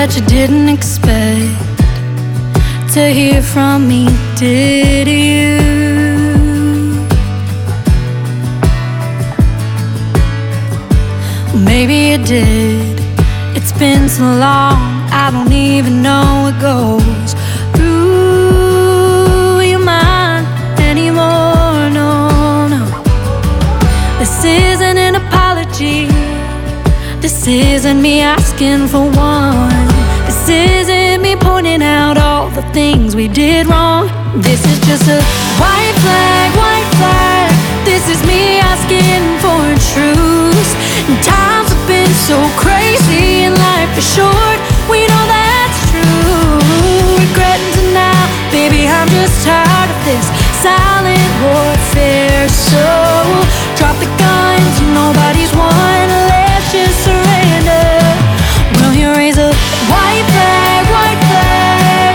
that you didn't expect to hear from me, did you? Maybe you did. It's been so long, I don't even know what goes through your mind anymore. No, no. This isn't an apology. This isn't me asking for one. This isn't me pointing out all the things we did wrong. This is just a white flag, white flag. This is me asking for a truce. And times have been so crazy and life is short. We know that's true. Regretting to now, baby, I'm just tired of this silent warfare. So drop the guns, nobody's won. Let's just surrender. Will you raise a white flag, white flag?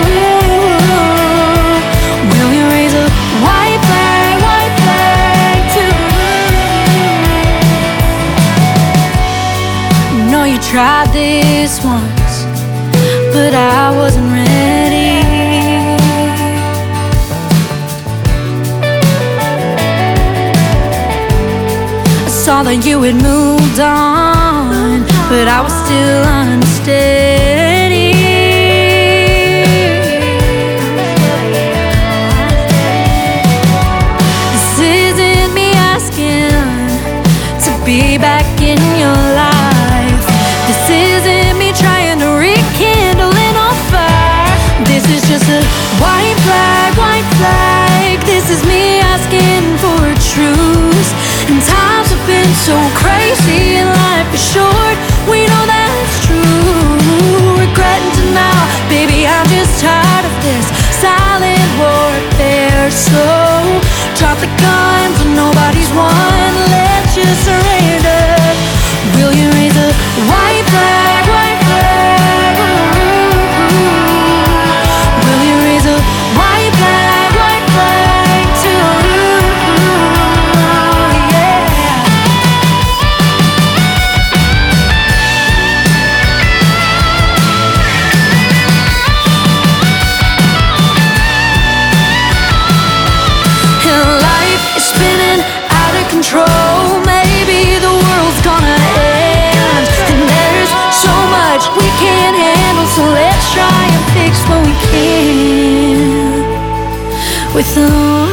Will you raise a white flag too? No, you tried this once, but I wasn't ready. I saw that you had moved on, but I was still unsteady. This isn't me asking to be back in your life. This isn't me trying to rekindle an old fire. This is just a white flag, white flag. This is me asking for a truce. And times have been so crazy and life is short. We know that's true. Regretting to now, baby, I'm just tired of this silent warfare. So drop the guns and nobody's won. Let's just surrender. Will you raise a white flag, white flag? Will you raise a white flag too? Spinning out of control. Maybe the world's gonna end, and there's so much we can't handle. So let's try and fix what we can with the